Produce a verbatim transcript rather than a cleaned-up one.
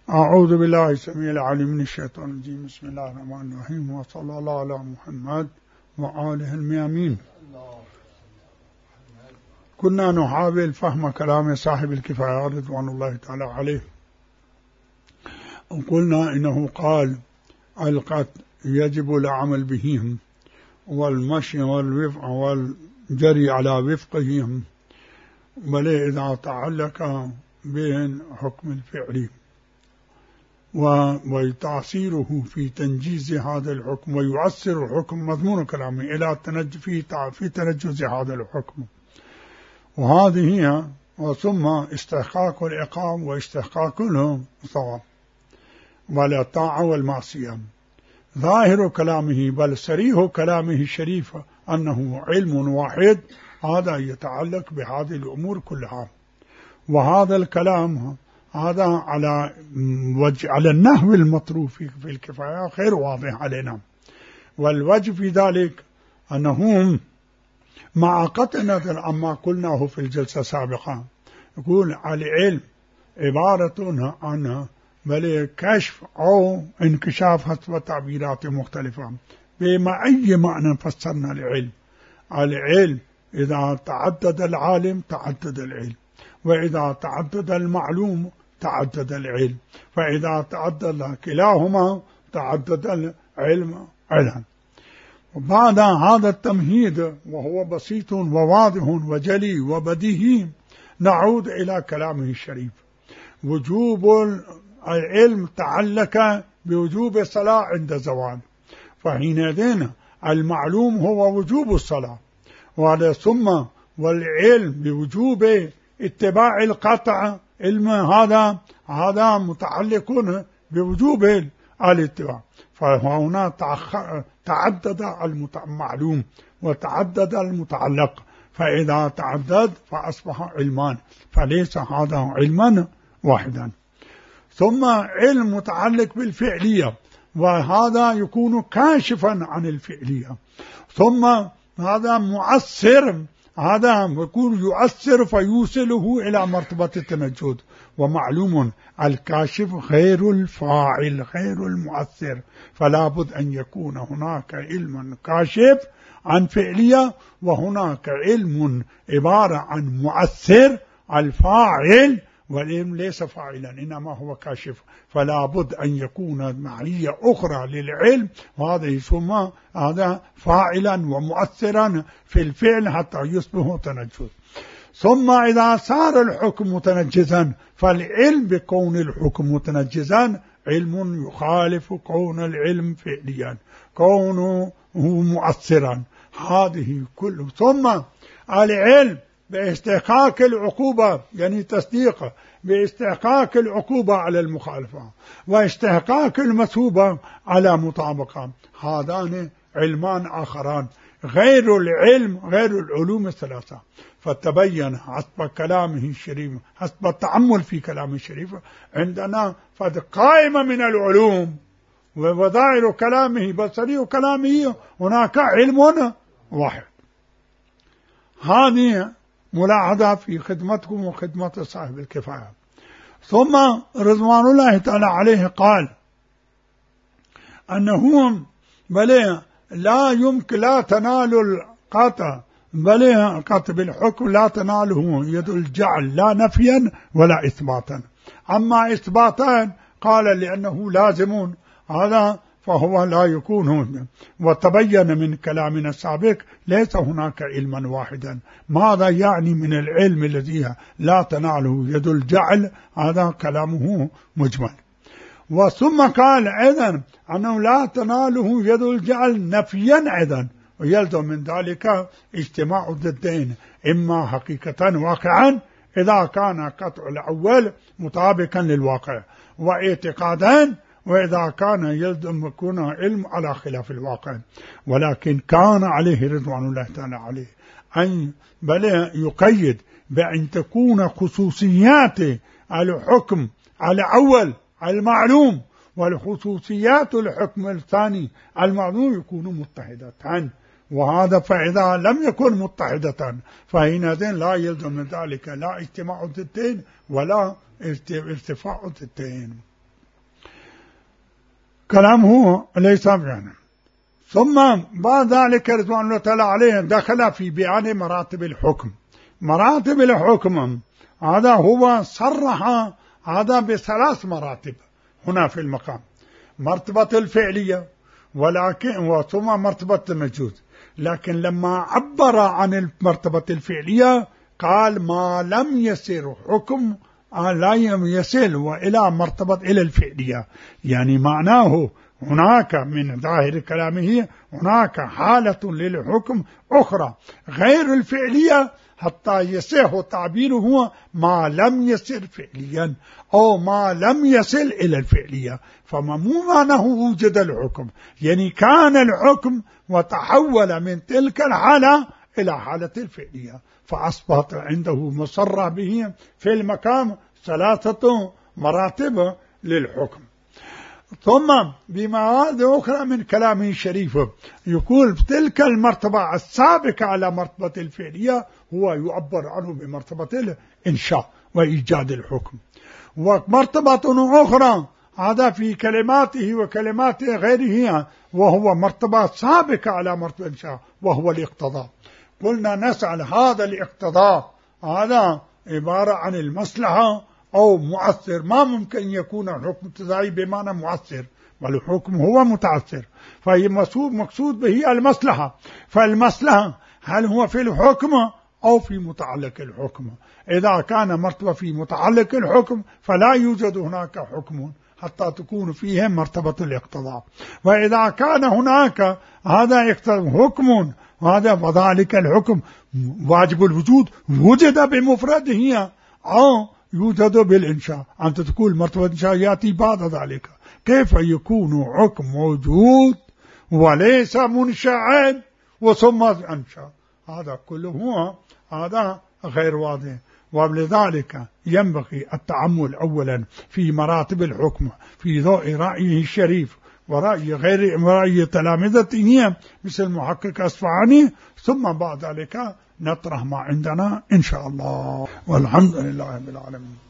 أعوذ بالله السميع العليم من الشيطان الرجيم. بسم الله الرحمن الرحيم، وصلى الله على محمد وآله الميامين. كنا نحاول فهم كلام صاحب الكفاية رضوان الله تعالى عليه، وقلنا إنه قال القتل يجب العمل بهم والمشي والوفق والجري على وفقهم، بل إذا تعلق بهم حكم الفعل وتعصيره في تنجيز هذا الحكم ويؤثر الحكم مضمون كلامه إلى في تنجز هذا الحكم. وهذه هي وثم استحقاق العقاب واستحقاق الثواب ولا الطاعة والمعصية. ظاهر كلامه بل صريح كلامه الشريف أنه علم واحد، هذا يتعلق بهذه الأمور كلها. وهذا الكلام هذا على وجه على النحو المطروح في الكفاية غير واضح علينا، والوجه في ذلك أنهم مع قطع نظر عما قلناه في الجلسة السابقة، يقول العلم عبارة عن بل كشف أو انكشاف حسب تعبيرات مختلفة. بما أي معنى فسرنا العلم؟ العلم إذا تعدد العالم تعدد العلم، وإذا تعدد المعلوم تعدد العلم، فإذا تعدد كلاهما تعدد العلم علما. وبعد هذا التمهيد وهو بسيط وواضح وجلي وبديهي، نعود إلى كلامه الشريف. وجوب العلم تعلق بوجوب الصلاة عند الزوال، فحينئذ المعلوم هو وجوب الصلاة، وهذا ثم والعلم بوجوب اتباع القطع، علم هذا هذا متعلق بوجوب الاتباع. فهنا تعدد المعلوم وتعدد المتعلق، فإذا تعدد فأصبح علمان، فليس هذا علما واحدا. ثم علم متعلق بالفعلية، وهذا يكون كاشفا عن الفعلية. ثم هذا مؤثر، هذا يكون يؤثر فيوصله إلى مرتبة التنجد. ومعلوم الكاشف غير الفاعل غير المؤثر، فلا بد أن يكون هناك علم كاشف عن فعلية، وهناك علم عبارة عن مؤثر الفاعل، والعلم ليس فاعلا إنما هو كاشف. فلا بد أن يكون معية أخرى للعلم، وهذا يسمى هذا فاعلا ومؤثرا في الفعل حتى يصبح تنجز. ثم إذا صار الحكم متنجزا، فالعلم بكون الحكم متنجزا علم يخالف كون العلم فعليا، كونه مؤثرا، هذه كله. ثم العلم باستحقاق العقوبة، يعني تصديق باستحقاق العقوبة على المخالفة، واستحقاق المثوبة على مطابقة، هذان علمان آخران غير العلم غير العلوم الثلاثة. فتبين حسب كلامه الشريف، حسب التأمل في كلامه الشريف عندنا فد قائمة من العلوم، وظاهر كلامه بصري كلامه هناك علم واحد. هذه ملاحظة في خدمتكم وخدمة صاحب الكفاية. ثم رضوان الله تعالى عليه قال أنهم بل لا يمكن لا تنال القطع، بل القطع بالحكم لا تناله يد الجعل، لا نفيا ولا إثباتا. أما إثباتا قال لأنه لازم، هذا فهو لا يكون هنا. وتبين من كلامنا السابق ليس هناك علما واحدا. ماذا يعني من العلم الذي لا تناله يد الجعل؟ هذا كلامه مجمل. وثم قال أيضا أنه لا تناله يد الجعل نفيا أيضا، ويلزم من ذلك اجتماع الضدين، إما حقيقة واقعا إذا كان قطع الأول مطابقا للواقع، واعتقادا وإذا كان يلزم يكون علم على خلاف الواقع. ولكن كان عليه رضوان الله تعالى عليه أن بل يقيد بأن تكون خصوصيات الحكم على أول المعلوم، والخصوصيات الحكم الثاني المعلوم يكونوا متحدتان. وهذا فإذا لم يكن متحدة فحينئذ لا يلزم من ذلك لا اجتماع الضدين ولا ارتفاع الضدين. كلامه ليس يعني. ثم بعد ذلك رضوان الله تعالى عليه دخل في بيان مراتب الحكم. مراتب الحكم هذا هو صرح هذا بثلاث مراتب هنا في المقام: مرتبة الفعلية، ولكن وثم مرتبة المجوز. لكن لما عبر عن المرتبة الفعلية قال ما لم يسر حكم لا يصل وإلى مرتبة إلى الفعلية، يعني معناه هناك من ظاهر كلامه هناك حالة للحكم أخرى غير الفعلية حتى يصح تعبيره ما لم يصل فعليا أو ما لم يصل إلى الفعلية. فما مو معناه وجد الحكم، يعني كان الحكم وتحول من تلك الحالة إلى حالة الفعلية، فأصبحت عنده مصرح به في المقام ثلاثة مراتب للحكم. ثم بمواد أخرى من كلامه الشريف يقول تلك المرتبة السابقة على مرتبة الفعلية هو يعبر عنه بمرتبة الإنشاء وإيجاد الحكم. ومرتبة أخرى هذا في كلماته وكلمات غيره وهو مرتبة سابقة على مرتبة الإنشاء وهو الاقتضاء. قلنا نسأل هذا الاقتضاء هذا عبارة عن المصلحة أو مؤثر، ما ممكن يكون الحكم ابتدائي بمعنى مؤثر، بل الحكم هو متأثر، فهي مقصود به المصلحة. فالمصلحة هل هو في الحكم أو في متعلق الحكم؟ إذا كان مرتبة في متعلق الحكم فلا يوجد هناك حكم حتى تكون فيه مرتبة الاقتضاء. وإذا كان هناك هذا حكم هذا فذلك الحكم واجب الوجود وجد بمفرده أو يوجد بالإنشاء. أنت تقول مرتبة الإنشاء يأتي بعد ذلك، كيف يكون حكم موجود وليس منشأ وثم أنشأ؟ هذا كله هذا غير واضح. ولذلك ينبغي التأمل أولا في مراتب الحكم في ضوء رأيه الشريف ورأي غير رأي تلامذته مثل محقق أصفهاني، ثم بعد ذلك نطرح ما عندنا إن شاء الله، والحمد لله رب العالمين.